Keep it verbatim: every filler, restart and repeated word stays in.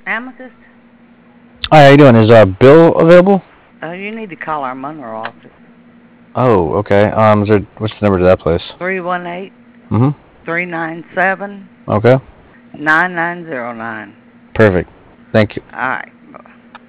Amicus? Hi, how you doing? Is uh Bill available? Uh, you need to call our Monroe office. Oh, okay. Um, is there what's the number to that place? three one eight, Mm-hmm. three nine seven, Okay. nine nine zero nine. Perfect. Thank you. All right.